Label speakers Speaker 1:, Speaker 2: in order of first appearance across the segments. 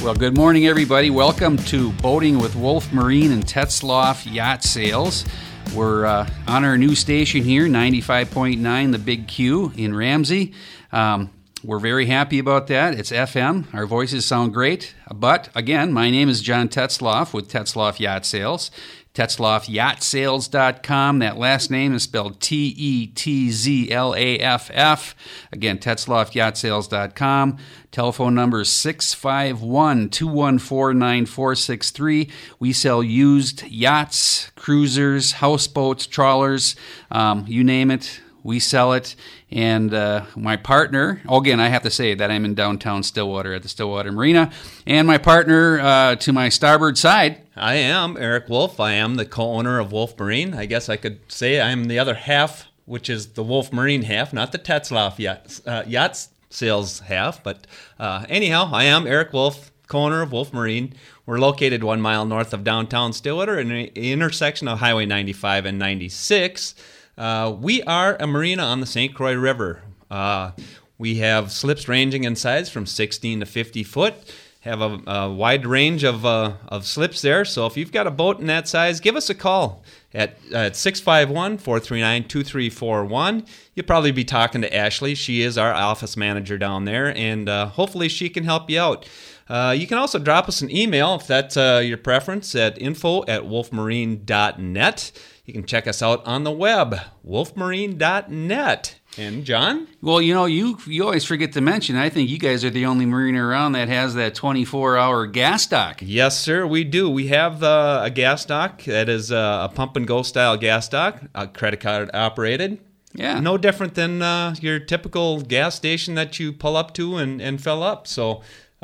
Speaker 1: Well, good morning, everybody. Welcome to Boating with Wolf Marine and Tetzlaff Yacht Sales. We're on our new station here, 95.9, the Big Q in Ramsey. We're very happy about that. It's FM. Our voices sound great. But, again, my name is John Tetzlaff with Tetzlaff Yacht Sales. TetzlaffYachtSales.com. That last name is spelled Tetzlaff. Again, TetzlaffYachtSales.com. Telephone number is 651-214-9463. We sell used yachts, cruisers, houseboats, trawlers, you name it. We sell it, and my partner, again, I have to say that I'm in downtown Stillwater at the Stillwater Marina, and my partner to my starboard side.
Speaker 2: I am Eric Wolf. I am the co-owner of Wolf Marine. I guess I could say I'm the other half, which is the Wolf Marine half, not the Tetzlaff Yacht Sales half. But anyhow, I am Eric Wolf, co-owner of Wolf Marine. We're located 1 mile north of downtown Stillwater in the intersection of Highway 95 and 96. We are a marina on the St. Croix River. We have slips ranging in size from 16 to 50 foot. Have a wide range of slips there. So if you've got a boat in that size, give us a call at 651-439-2341. You'll probably be talking to Ashley. She is our office manager down there, and hopefully she can help you out. You can also drop us an email if that's your preference at info@wolfmarine.net. You can check us out on the web, wolfmarine.net. And John?
Speaker 1: Well, you know, you always forget to mention, I think you guys are the only marina around that has that 24-hour gas dock.
Speaker 2: Yes, sir, we do. We have a gas dock that is a pump-and-go style gas dock, credit card operated.
Speaker 1: Yeah. No
Speaker 2: different than your typical gas station that you pull up to and fill up. So,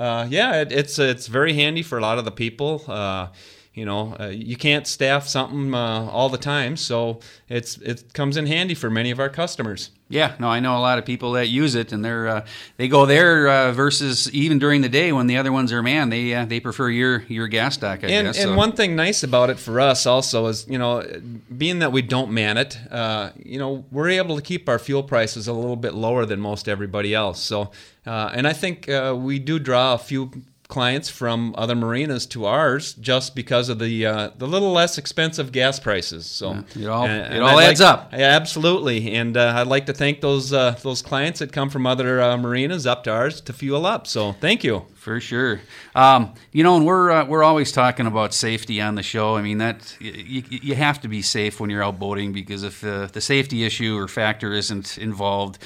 Speaker 2: it's very handy for a lot of the people. You can't staff something all the time, so it comes in handy for many of our customers.
Speaker 1: Yeah, no, I know a lot of people that use it, and they go there versus even during the day when the other ones are manned. They prefer your gas dock, I guess.
Speaker 2: And one thing nice about it for us also is, being that we don't man it, we're able to keep our fuel prices a little bit lower than most everybody else. So, and I think we do draw a few clients from other marinas to ours just because of the little less expensive gas prices. So
Speaker 1: it all adds up.
Speaker 2: Yeah, absolutely. And I'd like to thank those clients that come from other marinas up to ours to fuel up. So thank you.
Speaker 1: For sure. And we're always talking about safety on the show. I mean, that you have to be safe when you're out boating, because if the safety issue or factor isn't involved,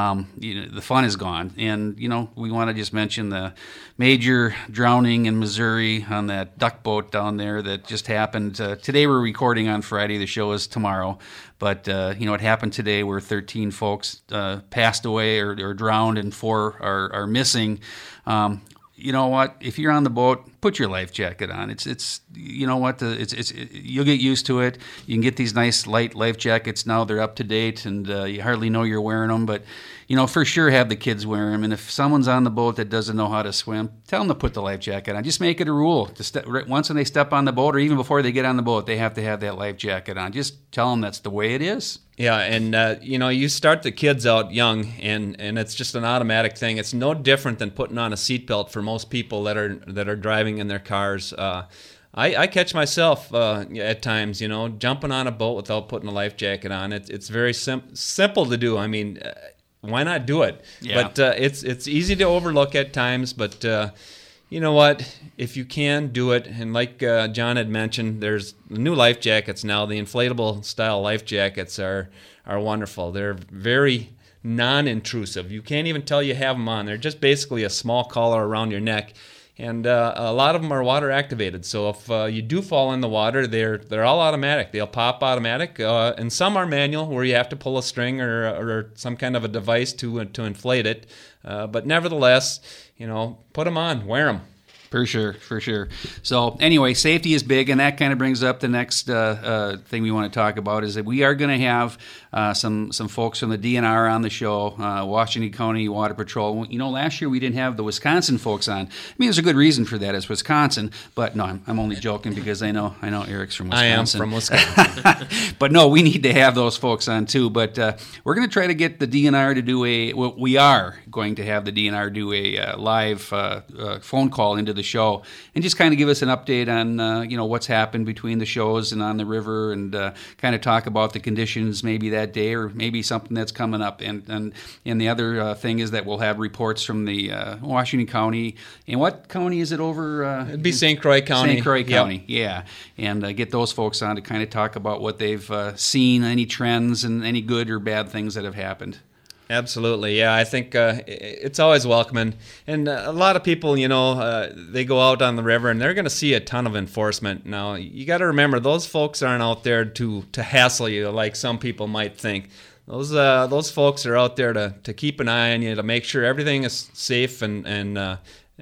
Speaker 1: the fun is gone. And, we want to just mention the major drowning in Missouri on that duck boat down there that just happened. Today we're recording on Friday. The show is tomorrow. But, it happened today where 13 folks passed away or drowned, and 4 are missing. You know what? If you're on the boat, put your life jacket on. It's you know what? You'll get used to it. You can get these nice light life jackets now. They're up to date, and you hardly know you're wearing them. But for sure, have the kids wear them. And if someone's on the boat that doesn't know how to swim, tell them to put the life jacket on. Just make it a rule. Once when they step on the boat, or even before they get on the boat, they have to have that life jacket on. Just tell them that's the way it is.
Speaker 2: Yeah, and you start the kids out young, and it's just an automatic thing. It's no different than putting on a seatbelt for most people that are driving in their cars. I catch myself at times, jumping on a boat without putting a life jacket on. It's very simple to do. I mean, why not do it?
Speaker 1: Yeah.
Speaker 2: But it's easy to overlook at times. But you know what? If you can, do it. And like John had mentioned, there's new life jackets now. The inflatable style life jackets are wonderful. They're very non-intrusive. You can't even tell you have them on. They're just basically a small collar around your neck. And a lot of them are water activated. So if you do fall in the water, they're all automatic. They'll pop automatic. And some are manual, where you have to pull a string or some kind of a device to inflate it. But nevertheless, put them on, wear them.
Speaker 1: For sure. So anyway, safety is big, and that kind of brings up the next thing we want to talk about, is that we are going to have some folks from the DNR on the show, Washington County Water Patrol. Last year we didn't have the Wisconsin folks on. I mean, there's a good reason for that. It's Wisconsin, but no, I'm only joking because I know Eric's from Wisconsin.
Speaker 2: I am from Wisconsin.
Speaker 1: But no, we need to have those folks on too. But we're going to try to get the DNR to do we are going to have the DNR do a live phone call into the show and just kind of give us an update on what's happened between the shows and on the river, and kind of talk about the conditions maybe that day or maybe something that's coming up. And the other thing is that we'll have reports from the Washington County. And what county is it over?
Speaker 2: It'd be St. Croix County.
Speaker 1: St. Croix County, yeah. And get those folks on to kind of talk about what they've seen, any trends, and any good or bad things that have happened.
Speaker 2: Absolutely, yeah. I think it's always welcome, and a lot of people, they go out on the river and they're going to see a ton of enforcement. Now, you got to remember, those folks aren't out there to hassle you like some people might think. Those folks are out there to keep an eye on you, to make sure everything is safe, and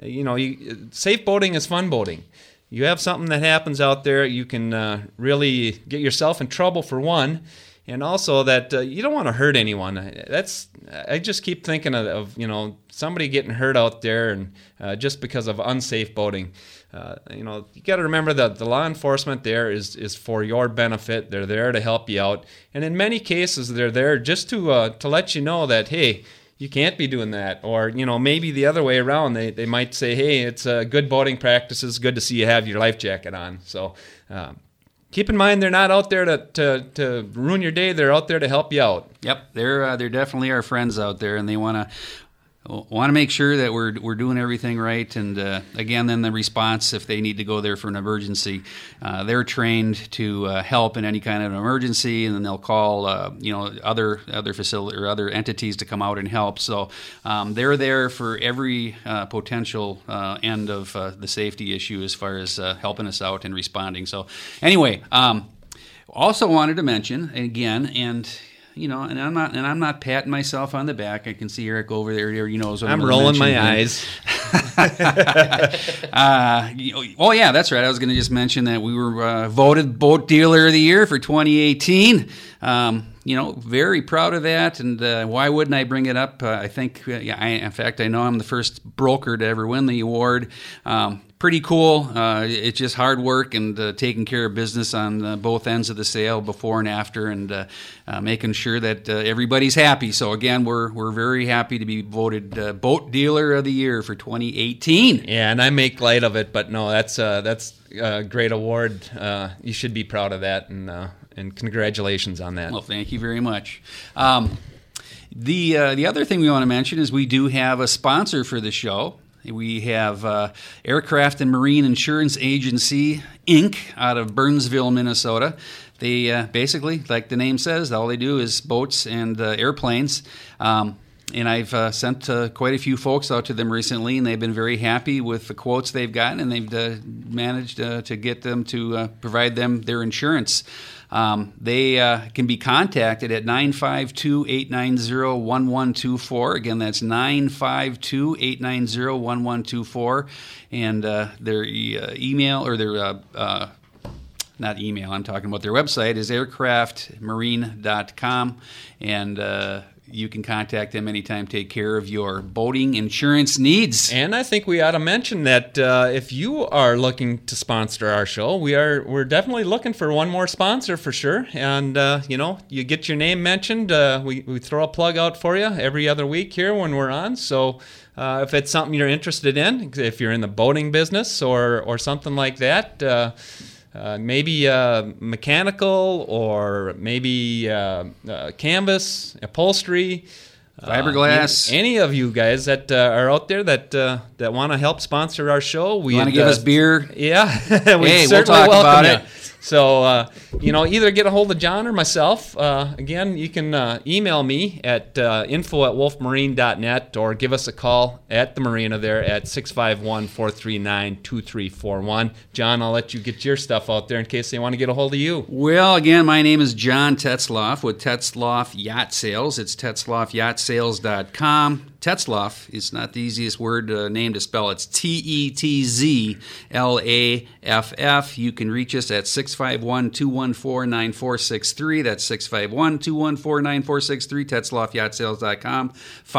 Speaker 2: safe boating is fun boating. You have something that happens out there, you can really get yourself in trouble for one. And also that you don't want to hurt anyone. I just keep thinking of somebody getting hurt out there, and just because of unsafe boating. You got to remember that the law enforcement there is for your benefit. They're there to help you out, and in many cases they're there just to let you know that, hey, you can't be doing that. Or maybe the other way around. They might say, hey, it's good boating practices. Good to see you have your life jacket on. So. Keep in mind, they're not out there to ruin your day. They're out there to help you out.
Speaker 1: Yep, they're definitely our friends out there, and they want to make sure that we're doing everything right. And again, then the response, if they need to go there for an emergency, they're trained to help in any kind of an emergency, and then they'll call other facility or other entities to come out and help. So they're there for every potential end of the safety issue as far as helping us out and responding. So anyway, also wanted to mention again, and I'm not patting myself on the back. I can see Eric over there. He knows what
Speaker 2: I'm rolling my eyes.
Speaker 1: Oh yeah, that's right. I was going to just mention that we were voted Boat Dealer of the Year for 2018. Very proud of that, and why wouldn't I bring it up? I think, in fact, I know I'm the first broker to ever win the award. Pretty cool. It's just hard work and taking care of business on both ends of the sale, before and after, and making sure that everybody's happy. So again, we're very happy to be voted Boat Dealer of the Year for 2018.
Speaker 2: Yeah, and I make light of it, but no, that's a great award. You should be proud of that, and congratulations on that.
Speaker 1: Well, thank you very much. The other thing we want to mention is we do have a sponsor for the show. We have Aircraft and Marine Insurance Agency, Inc., out of Burnsville, Minnesota. They basically, like the name says, all they do is boats and airplanes. And I've sent quite a few folks out to them recently, and they've been very happy with the quotes they've gotten, and they've managed to get them to provide them their insurance. They can be contacted at 952-890-1124. Again, that's 952-890-1124. And their email, or their not email, I'm talking about their website, is aircraftmarine.com. And you can contact them anytime. Take care of your boating insurance needs.
Speaker 2: And I think we ought to mention that if you are looking to sponsor our show, we're definitely looking for one more sponsor for sure. And you get your name mentioned. We throw a plug out for you every other week here when we're on. So if it's something you're interested in, if you're in the boating business or something like that. Maybe mechanical, or maybe canvas, upholstery,
Speaker 1: fiberglass.
Speaker 2: Any of you guys that are out there that want to help sponsor our show,
Speaker 1: we want to give us beer.
Speaker 2: Yeah,
Speaker 1: we'll talk about it.
Speaker 2: So, either get a hold of John or myself. Again, you can email me at info@wolfmarine.net, or give us a call at the marina there at 651-439-2341. John, I'll let you get your stuff out there in case they want to get a hold of you.
Speaker 1: Well, again, my name is John Tetzloff with Tetzloff Yacht Sales. It's tetzloffyachtsales.com. Tetzloff is not the easiest name to spell. It's Tetzlaff. You can reach us at 651-439-2341. 651-214-9463. That's 651-214-9463, TetzloffYachtSales.com.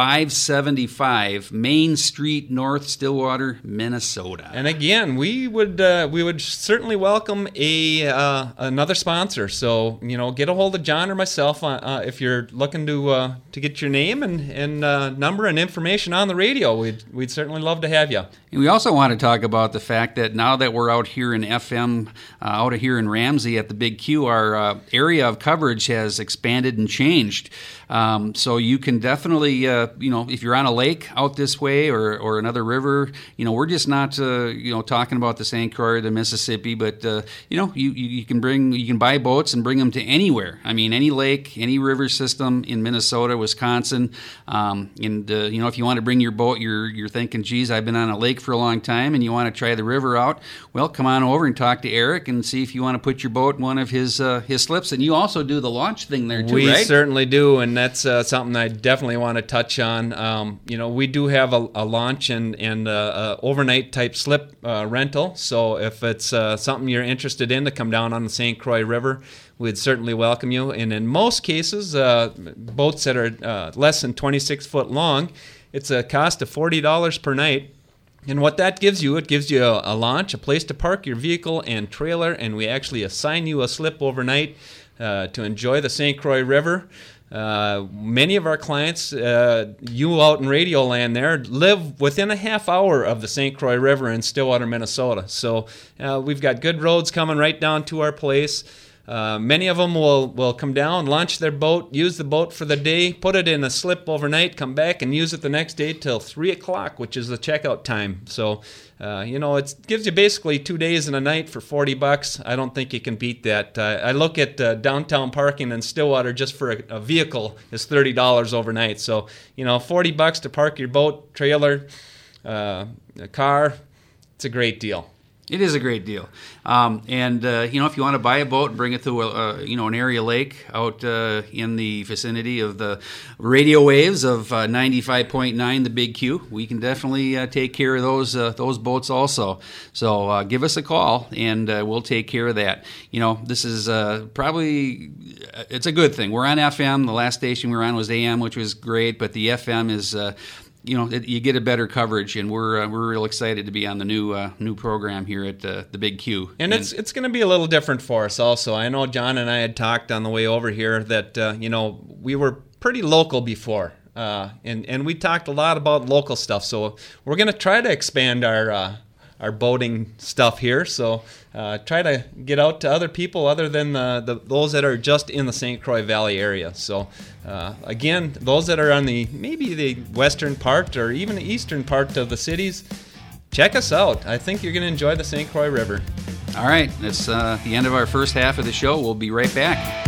Speaker 1: 575 Main Street North, Stillwater, Minnesota.
Speaker 2: And again, we would certainly welcome another sponsor. So, get a hold of John or myself if you're looking to get your name and number and information on the radio. We'd certainly love to have you.
Speaker 1: And we also want to talk about the fact that now that we're out here in FM, out of here in Ramsey at the Big Q, our area of coverage has expanded and changed. So you can definitely, if you're on a lake out this way or another river, we're just not, talking about the St. Croix or the Mississippi, but, you can buy boats and bring them to anywhere. I mean, any lake, any river system in Minnesota, Wisconsin. If you want to bring your boat, you're thinking, geez, I've been on a lake for a long time and you want to try the river out. Well, come on over and talk to Eric and see if you want to put your boat in one of his slips. And you also do the launch thing there too, right?
Speaker 2: We certainly do, and that's something I definitely want to touch on. We do have a launch and a overnight type slip rental. So if it's something you're interested in to come down on the St. Croix River, we'd certainly welcome you. And in most cases, boats that are less than 26 foot long, it's a cost of $40 per night. And what that gives you, it gives you a launch, a place to park your vehicle and trailer, and we actually assign you a slip overnight to enjoy the St. Croix River. Many of our clients, you out in Radio Land there, live within a half hour of the St. Croix River in Stillwater, Minnesota. So we've got good roads coming right down to our place. Many of them will come down, launch their boat, use the boat for the day, put it in a slip overnight, come back and use it the next day till 3 o'clock, which is the checkout time. So, it gives you basically 2 days and a night for $40. I don't think you can beat that. I look at downtown parking in Stillwater just for a vehicle is $30 overnight. So, $40 to park your boat, trailer, a car, it's a great deal.
Speaker 1: It is a great deal. If you want to buy a boat and bring it to an area lake out in the vicinity of the radio waves of 95.9, the Big Q, we can definitely take care of those boats also. So give us a call and we'll take care of that. This is probably it's a good thing. We're on FM. The last station we were on was AM, which was great, but the FM is. You get a better coverage, and we're real excited to be on the new program here at the Big Q.
Speaker 2: And it's going to be a little different for us also. I know John and I had talked on the way over here that we were pretty local before, and we talked a lot about local stuff. So we're going to try to expand our boating stuff here. So try to get out to other people other than those that are just in the St. Croix Valley area. So again, those that are on maybe the western part or even the eastern part of the cities, check us out. I think you're going to enjoy the St. Croix River.
Speaker 1: All right, that's the end of our first half of the show. We'll be right back.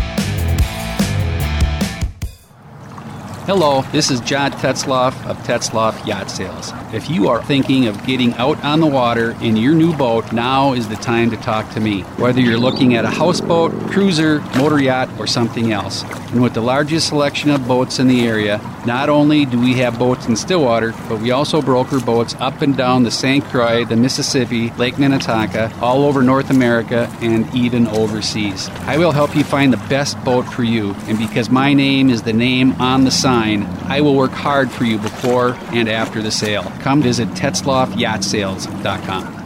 Speaker 1: Hello, this is John Tetzloff of Tetzloff Yacht Sales. If you are thinking of getting out on the water in your new boat, now is the time to talk to me. Whether you're looking at a houseboat, cruiser, motor yacht, or something else. And with the largest selection of boats in the area, not only do we have boats in Stillwater, but we also broker boats up and down the St. Croix, the Mississippi, Lake Minnetonka, all over North America, and even overseas. I will help you find the best boat for you, and because my name is the name on the sign, I will work hard for you before and after the sale. Come visit TetzloffYachtSales.com.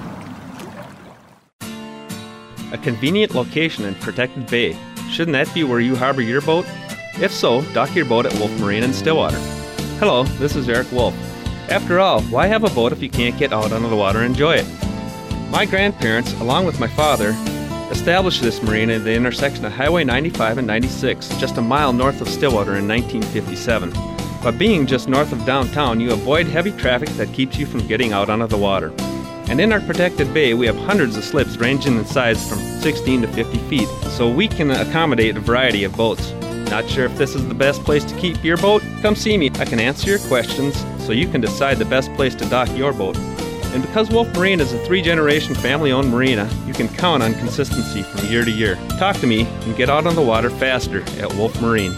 Speaker 3: A convenient location in Protected Bay. Shouldn't that be where you harbor your boat? If so, dock your boat at Wolf Marine in Stillwater. Hello, this is Eric Wolf. After all, why have a boat if you can't get out onto the water and enjoy it? My grandparents, along with my father, established this marina at the intersection of Highway 95 and 96, just a mile north of Stillwater in 1957. By being just north of downtown, you avoid heavy traffic that keeps you from getting out onto the water. And in our protected bay, we have hundreds of slips ranging in size from 16 to 50 feet, so we can accommodate a variety of boats. Not sure if this is the best place to keep your boat? Come see me. I can answer your questions so you can decide the best place to dock your boat. And because Wolf Marine is a 3-generation family-owned marina, you can count on consistency from year to year. Talk to me and get out on the water faster at Wolf Marine.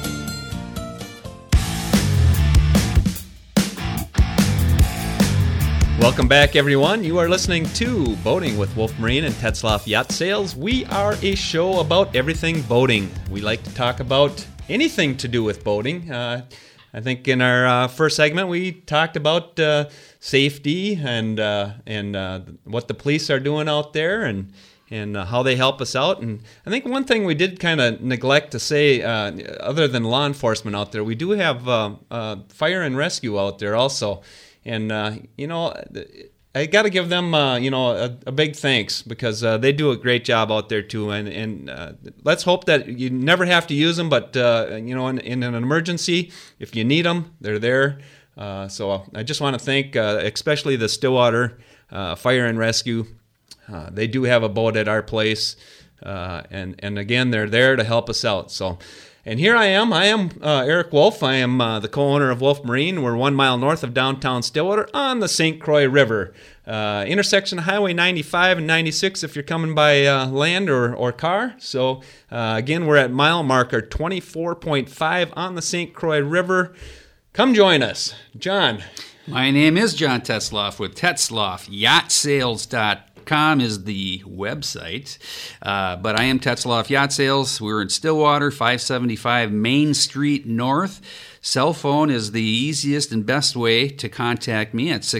Speaker 2: Welcome back, everyone. You are listening to Boating with Wolf Marine and Tetzlaff Yacht Sales. We are a show about everything boating. We like to talk about anything to do with boating. I think in our first segment we talked about safety and what the police are doing out there and how they help us out. And I think one thing we did kind of neglect to say, other than law enforcement out there, we do have fire and rescue out there also. And, I got to give them, a big thanks because they do a great job out there too. And let's hope that you never have to use them, but, in an emergency, if you need them, they're there. So I just want to thank especially the Stillwater Fire and Rescue. They do have a boat at our place. And again, they're there to help us out. So. And here I am Eric Wolf. I am the co-owner of Wolf Marine. We're 1 mile north of downtown Stillwater on the St. Croix River. Intersection of Highway 95 and 96 if you're coming by land or car. So again, we're at mile marker 24.5 on the St. Croix River. Come join us. John.
Speaker 1: My name is John Tetzlaff with TetzlaffYachtSales.com is the website, but I am Tetzlaff Yacht Sales. We're in Stillwater, 575 Main Street North. Cell phone is the easiest and best way to contact me at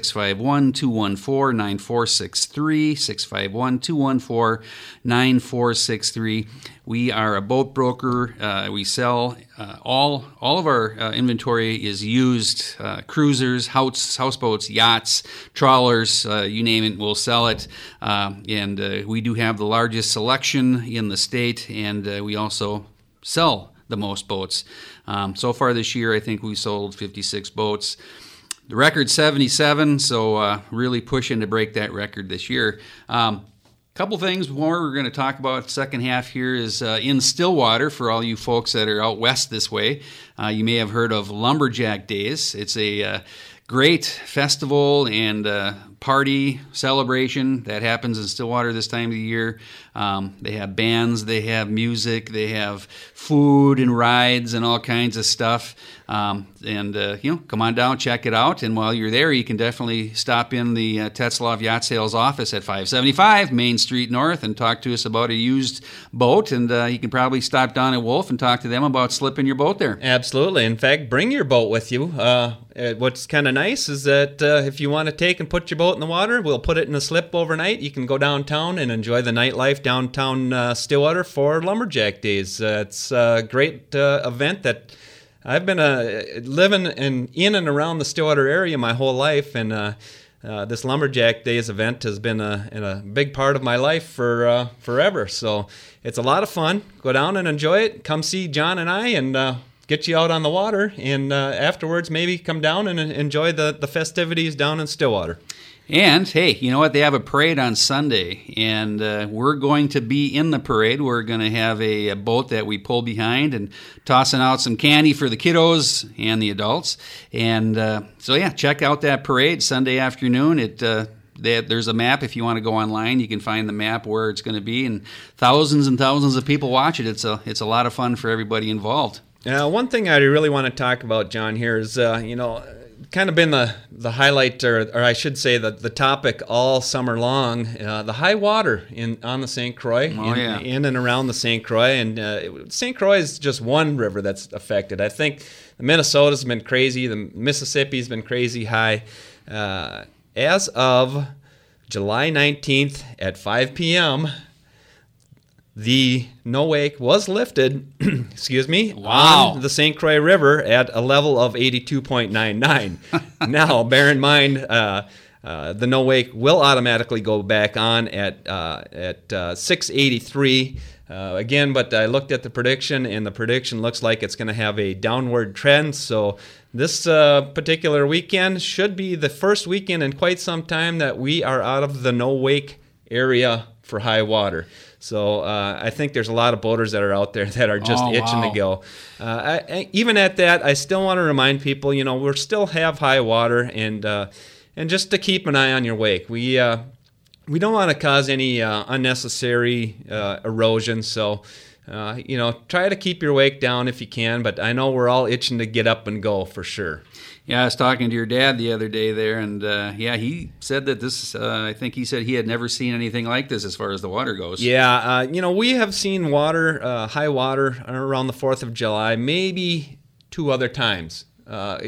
Speaker 1: 651-214-9463, 651-214-9463. We are a boat broker. We sell all of our inventory is used cruisers, houseboats, yachts, trawlers, you name it, we'll sell it. And we do have the largest selection in the state, and we also sell the most boats. So far this year, I think we sold 56 boats. The record's 77, so really pushing to break that record this year. Couple things more we're going to talk about second half here is in Stillwater, for all you folks that are out west this way. You may have heard of Lumberjack Days. It's a great festival and party celebration that happens in Stillwater this time of the year. They have bands, they have music, they have food and rides and all kinds of stuff. Come on down, check it out. And while you're there, you can definitely stop in the Tetzlaff Yacht Sales office at 575 Main Street North and talk to us about a used boat. And you can probably stop down at Wolf and talk to them about slipping your boat there.
Speaker 2: Absolutely. In fact, bring your boat with you. What's kind of nice is that if you want to take and put your boat in the water, we'll put it in a slip overnight. You can go downtown and enjoy the nightlife downtown Stillwater for Lumberjack Days. It's a great event that I've been living in and around the Stillwater area my whole life, and this Lumberjack Days event has been a big part of my life for forever. So it's a lot of fun. Go down and enjoy it. Come see John and I and get you out on the water, and afterwards maybe come down and enjoy the festivities down in Stillwater.
Speaker 1: And, hey, you know what? They have a parade on Sunday, and we're going to be in the parade. We're going to have a boat that we pull behind and tossing out some candy for the kiddos and the adults. And check out that parade Sunday afternoon. There's a map. If you want to go online, you can find the map where it's going to be, and thousands of people watch it. It's a lot of fun for everybody involved.
Speaker 2: One thing I really want to talk about, John, here is, kind of been the highlight, or I should say the topic all summer long, the high water on the St. Croix, in and around the St. Croix. And St. Croix is just one river that's affected. I think the Minnesota's been crazy. The Mississippi's been crazy high. As of July 19th at 5 p.m., the no-wake was lifted, on the St. Croix River at a level of 82.99. Now, bear in mind, the no-wake will automatically go back on at 683. Again, but I looked at the prediction, and the prediction looks like it's going to have a downward trend. So this particular weekend should be the first weekend in quite some time that we are out of the no-wake area for high water. So I think there's a lot of boaters that are out there that are just itching to go. Even at that, I still want to remind people, we still have high water, and just to keep an eye on your wake. We don't want to cause any unnecessary erosion. So try to keep your wake down if you can, but I know we're all itching to get up and go for sure.
Speaker 1: Yeah, I was talking to your dad the other day there, and he said that this, I think he said he had never seen anything like this as far as the water goes.
Speaker 2: Yeah, we have seen water, high water around the 4th of July, maybe 2 other times. Up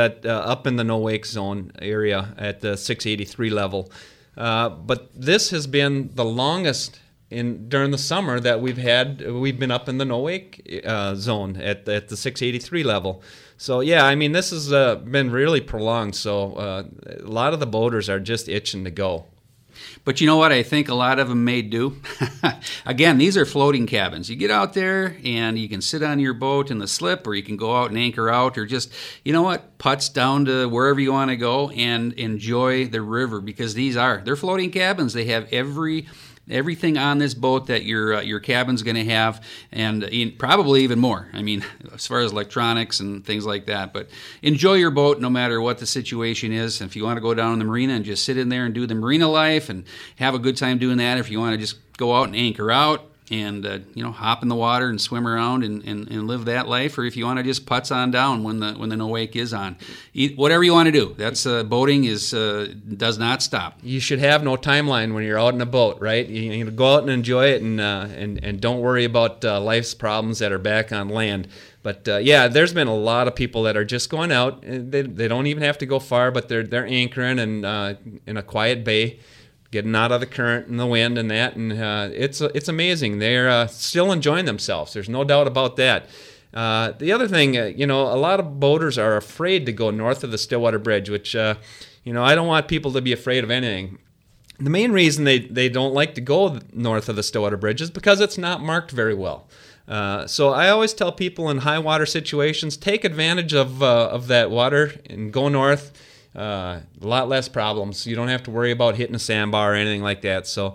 Speaker 2: in the no-wake zone area at the 683 level. But this has been the longest during the summer that we've been up in the no-wake zone at the 683 level. So, yeah, this has been really prolonged. So a lot of the boaters are just itching to go.
Speaker 1: But you know what I think a lot of them may do? Again, these are floating cabins. You get out there and you can sit on your boat in the slip, or you can go out and anchor out, or just, putts down to wherever you want to go and enjoy the river, because they're floating cabins. They have everything on this boat that your cabin's going to have, and probably even more. As far as electronics and things like that. But enjoy your boat no matter what the situation is. And if you want to go down in the marina and just sit in there and do the marina life and have a good time doing that, if you want to just go out and anchor out and hop in the water and swim around and live that life, or if you want to just putts on down when the no wake is on, whatever you want to do. That's boating does not stop.
Speaker 2: You should have no timeline when you're out in a boat, right? You go out and enjoy it, and don't worry about life's problems that are back on land. But there's been a lot of people that are just going out. They don't even have to go far, but they're anchoring in a quiet bay, getting out of the current and the wind and that, and it's amazing. They're still enjoying themselves. There's no doubt about that. The other thing, a lot of boaters are afraid to go north of the Stillwater Bridge, which, I don't want people to be afraid of anything. The main reason they don't like to go north of the Stillwater Bridge is because it's not marked very well. So I always tell people in high water situations, take advantage of that water and go north. A lot less problems. You don't have to worry about hitting a sandbar or anything like that. So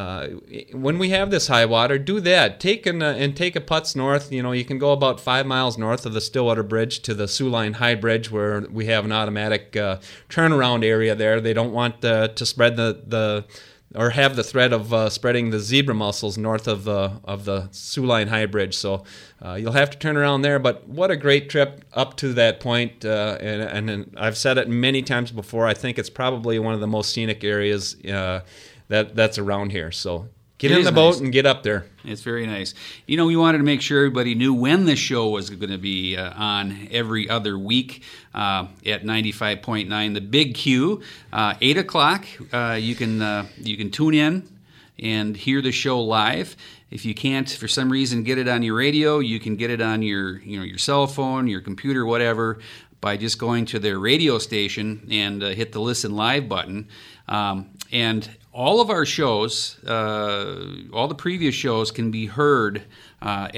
Speaker 2: when we have this high water, do that. Take a putts north. You can go about 5 miles north of the Stillwater Bridge to the Sioux Line High Bridge, where we have an automatic turnaround area there. They don't want to spread or have the threat of spreading the zebra mussels north of the Sioux Line High Bridge. So you'll have to turn around there. But what a great trip up to that point. And I've said it many times before, I think it's probably one of the most scenic areas that's around here. So get in the boat and get up there.
Speaker 1: It's very nice. We wanted to make sure everybody knew when the show was going to be on every other week at 95.9. The Big Q, 8 o'clock. You can tune in and hear the show live. If you can't, for some reason, get it on your radio, you can get it on your cell phone, your computer, whatever, by just going to their radio station and hit the Listen Live button. And all of our shows, all the previous shows, can be heard at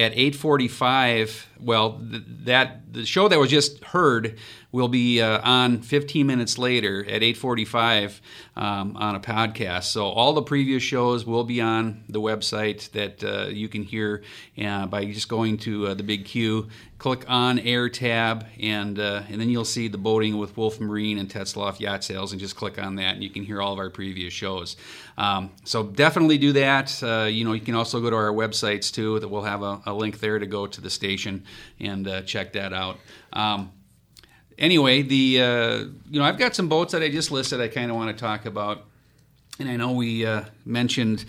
Speaker 1: 8:45. Well, the show that was just heard will be on 15 minutes later at 8:45 on a podcast. So all the previous shows will be on the website that you can hear by just going to the Big Q, click on Air tab, and then you'll see the Boating with Wolf Marine and Tetzlaff Yacht Sales, and just click on that, and you can hear all of our previous shows. So definitely do that. You can also go to our websites too. That we'll have a link there to go to the station and check that out. Anyway, I've got some boats that I just listed I kind of want to talk about, and I know we mentioned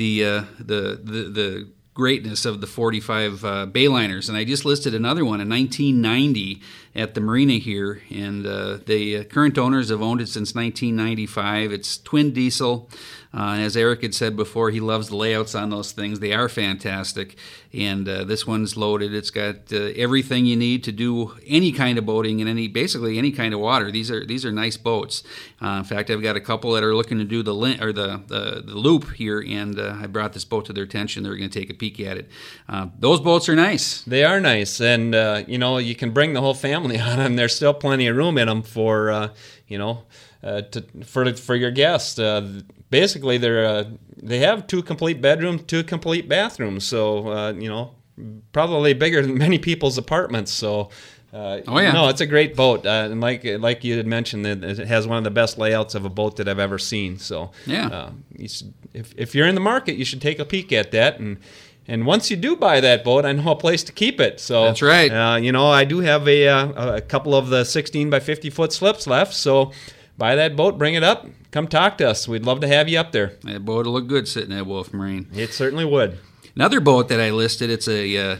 Speaker 1: the greatness of the 45 Bayliners, and I just listed another one in 1990 at the marina here, and the current owners have owned it since 1995. It's twin diesel. As Eric had said before, he loves the layouts on those things. They are fantastic, and this one's loaded. It's got everything you need to do any kind of boating in basically any kind of water. These are nice boats. In fact, I've got a couple that are looking to do the loop here, and I brought this boat to their attention. They're going to take a peek at it. Those boats are nice.
Speaker 2: They are nice, and you can bring the whole family on them. There's still plenty of room in them for for your guests. Basically, they have 2 complete bedrooms, 2 complete bathrooms. So probably bigger than many people's apartments. So. No, it's a great boat, and like you had mentioned, it has one of the best layouts of a boat that I've ever seen. So,
Speaker 1: yeah,
Speaker 2: if you're in the market, you should take a peek at that, and And once you do buy that boat, I know a place to keep it. So
Speaker 1: that's right.
Speaker 2: I do have a couple of the 16 by 50 foot slips left. So buy that boat, bring it up, come talk to us. We'd love to have you up there.
Speaker 1: That boat will look good sitting at Wolf Marine.
Speaker 2: It certainly would.
Speaker 1: Another boat that I listed, it's a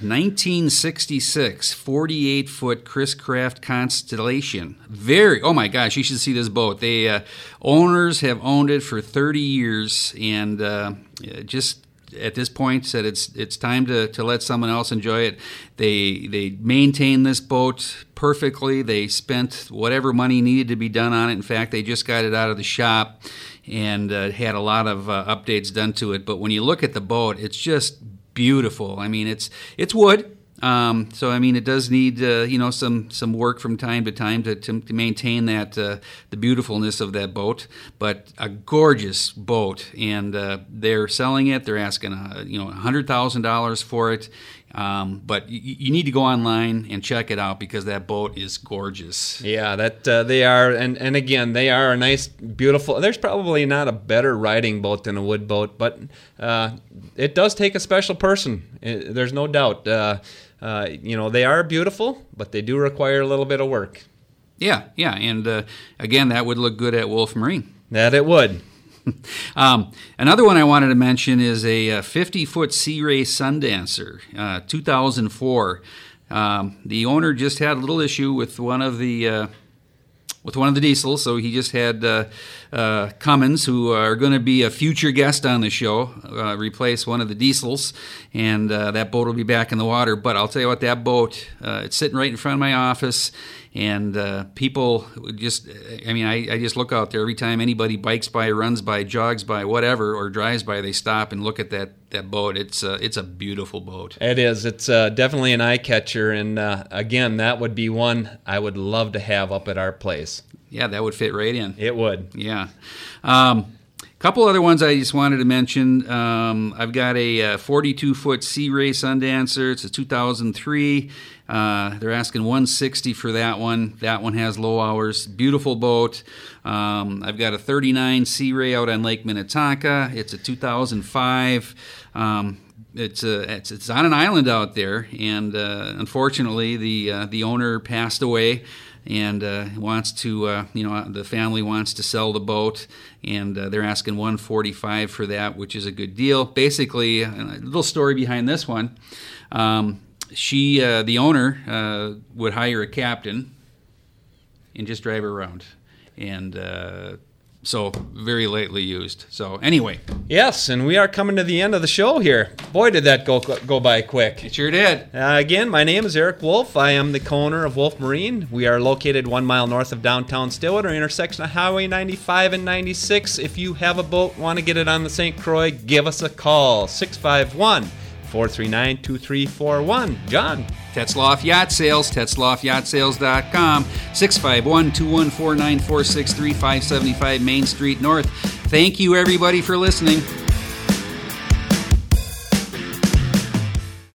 Speaker 1: 1966 48-foot Chris Craft Constellation. Oh my gosh, you should see this boat. Owners have owned it for 30 years, and just at this point said it's time to let someone else enjoy it. They maintain this boat perfectly. They spent whatever money needed to be done on it. In fact, they just got it out of the shop and had a lot of updates done to it. But when you look at the boat, it's just beautiful. I mean, it's wood, so I mean, it does need some work from time to time to maintain that the beautifulness of that boat. But a gorgeous boat, and they're selling it. They're asking $100,000 for it. But you need to go online and check it out because that boat is gorgeous.
Speaker 2: Yeah, that they are, and again, they are a nice, beautiful. There's probably not a better riding boat than a wood boat, but it does take a special person. There's no doubt. They are beautiful, but they do require a little bit of work.
Speaker 1: Yeah, and again, that would look good at Wolf Marine.
Speaker 2: That it would.
Speaker 1: Another one I wanted to mention is a 50-foot Sea Ray Sundancer, 2004. The owner just had a little issue with one of the diesels, so he just had Cummins, who are going to be a future guest on the show, replace one of the diesels, and that boat will be back in the water. But I'll tell you what, that boat, it's sitting right in front of my office, and people just, I just look out there every time anybody bikes by, runs by, jogs by, whatever, or drives by, they stop and look at that boat. It's a beautiful boat.
Speaker 2: It is. It's definitely an eye catcher, and again, that would be one I would love to have up at our place.
Speaker 1: Yeah, that would fit right in.
Speaker 2: It would.
Speaker 1: Yeah. Couple other ones I just wanted to mention. I've got a 42-foot Sea Ray Sundancer. It's a 2003. They're asking $160 for that one. That one has low hours. Beautiful boat. I've got a 39 Sea Ray out on Lake Minnetonka. It's a 2005. It's on an island out there, and unfortunately, the owner passed away. And wants to, the family wants to sell the boat, and they're asking $145 for that, which is a good deal. Basically, a little story behind this one. The owner, would hire a captain and just drive her around, and so very lightly used. So anyway.
Speaker 2: Yes, and we are coming to the end of the show here. Boy, did that go by quick.
Speaker 1: It sure did.
Speaker 2: Again, my name is Eric Wolf. I am the co-owner of Wolf Marine. We are located 1 mile north of downtown Stillwater, intersection of Highway 95 and 96. If you have a boat, want to get it on the St. Croix, give us a call, 651-439-2341. John.
Speaker 1: Tetzloff Yacht Sales, TetzloffYachtSales.com, 651-214-9463, 575 Main Street North. Thank you, everybody, for listening.